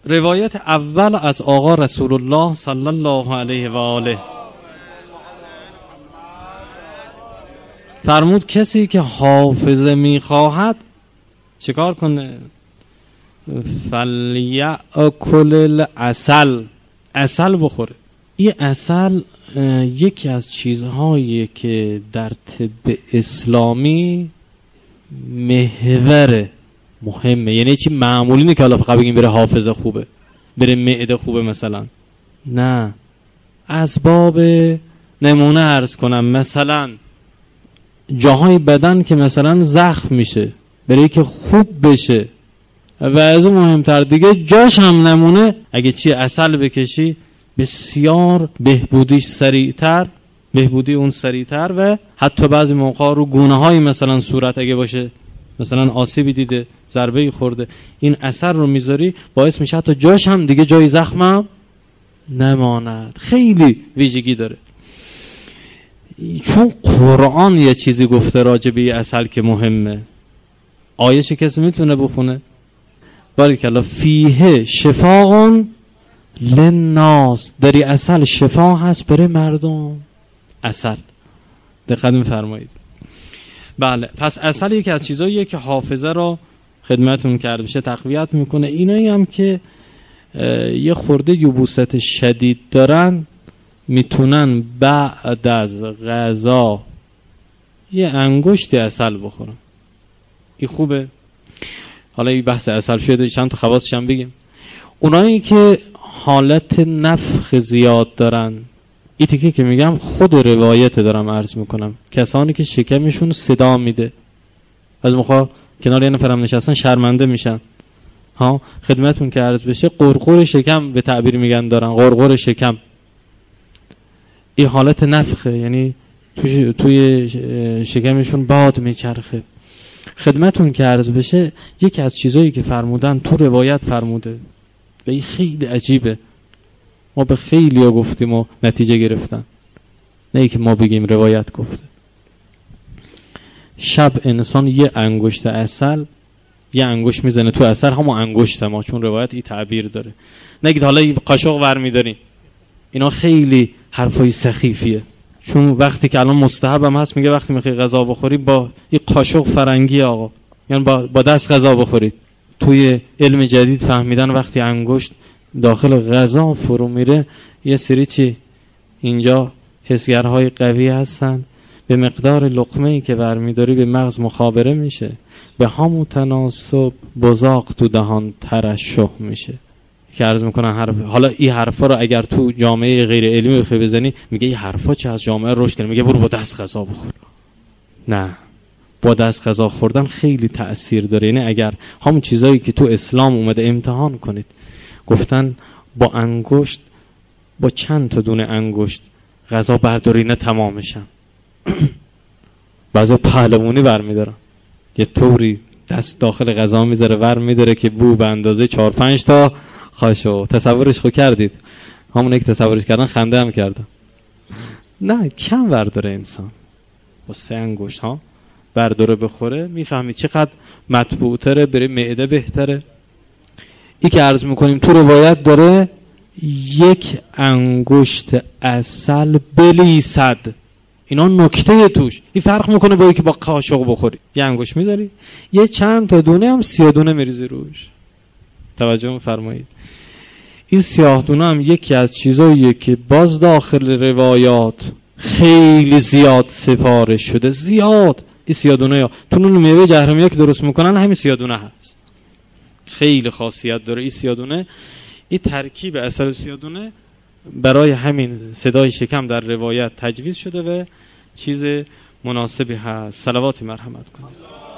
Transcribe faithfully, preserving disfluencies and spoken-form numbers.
روایت اول از آقا رسول الله صلی الله علیه و آله فرمود کسی که حافظه میخواهد چیکار کنه؟ فلیأکل العسل، عسل بخوره. این عسل یکی از چیزهایی که در طب اسلامی محور مهمه، یعنی چی معمولی نیست که حالا فقط بگیم بره حافظه خوبه، بره معده خوبه مثلا، نه. اسباب نمونه عرض کنم، مثلا جاهای بدن که مثلا زخم میشه برای که خوب بشه، و از اون مهمتر دیگه جاش هم نمونه اگه چی عسل بکشی بسیار بهبودیش سریعتر، بهبودی اون سریعتر، و حتی بعضی موقع رو گونه های مثلا صورت اگه باشه مثلا آسیبی دیده، ضربه‌ای خورده، این اثر رو میذاری باعث میشه حتی جاش هم دیگه جای زخمم نماند. خیلی ویژگی داره. چون قرآن یه چیزی گفته راجع به عسل که مهمه. آیه‌ش کسی میتونه بخونه؟ بارکالله. فیه شفاء للناس، داری عسل شفا هست برای مردم. عسل دقت می‌فرمایید. بله، پس عسل یکی از چیزاییه که حافظه رو خدمتون کرده بشه تقویت میکنه. اینایی هم که یه خورده یبوست شدید دارن میتونن بعد از غذا یه انگشتی عسل بخورن. این خوبه. حالا این بحث عسل شده، چند تا خواصش هم بگیم. اونایی که حالت نفخ زیاد دارن، این تیکه که میگم خود روایت دارم عرض میکنم، کسانی که شکمشون صدا میده، از مخواه کنار یه نفرم نشستن شرمنده میشن، ها خدمتون که عرض بشه قرقر شکم به تعبیر میگن دارن، قرقر شکم، این حالت نفخه، یعنی توی, توی شکمشون باد میچرخه. خدمتون که عرض بشه یکی از چیزایی که فرمودن تو روایت فرموده و این خیلی عجیبه، ما به خیلی ها گفتیم و نتیجه گرفتن، نه ای که ما بگیم روایت گفته. شب انسان یه انگشت عسل، یه انگشت میزنه تو عسل، همون انگشت ما، چون روایت این تعبیر داره. نگید حالا قاشق ور میدارین، اینا خیلی حرفای سخیفیه. چون وقتی که الان مستحب هم هست میگه وقتی میخوای غذا بخوری با این قاشق فرنگی آقا، یعنی با, با دست غذا بخورید. توی علم جدید فهمیدن وقتی انگشت داخل غذا فرو میره یه سری چی اینجا حسگرهای قوی هستن، به مقدار لقمه‌ای که برمیداری به مغز مخابره میشه، به همون تناسب بزاق تو دهان ترشح میشه. که عرض میکنن حرف، حالا این حرفا رو اگر تو جامعه غیر علمی بخوای بزنی میگه این حرفا چه از جامعه رشد کنه، میگه برو با دست غذا بخور. نه، با دست غذا خوردن خیلی تأثیر داره. یعنی اگر همون چیزایی که تو اسلام اومده امتحان کنید، گفتن با انگشت، با چند تا دونه انگشت غذا برداری نه تمامشن. بعضی پهلوانی برمیدارن یه طوری دست داخل غذا میذاره ور میداره که بو به اندازه چهار پنج تا خاشو. تصورش خو کردید؟ همون یک تصورش کردن خنده هم کردن. نه، کم برداره انسان با سه انگشت ها برداره بخوره، میفهمید چقدر مطبوع تره، بره معده بهتره. ای که عرض میکنیم تو روایت داره یک انگشت عسل بلیصد، اینا نکته توش، این فرق میکنه با اینکه با قاشق بخوری. یه انگشت میذاری یه چند تا دونه هم سیاه دونه میریزی روش. توجه میفرمایید. این سیاه دونه هم یکی از چیزاییه که باز داخل روایات خیلی زیاد سفارش شده. زیاد این سیاه دونه ها تو نون میوه جهرمیه که درست میکنن همین سیاه دونه هست. خیلی خاصیت داره این سیاه دونه. این ترکیب عسل سیاه دونه برای همین صدای شکم در روایت تجویز شده و چیز مناسبی هست. صلوات مرحمت کنید.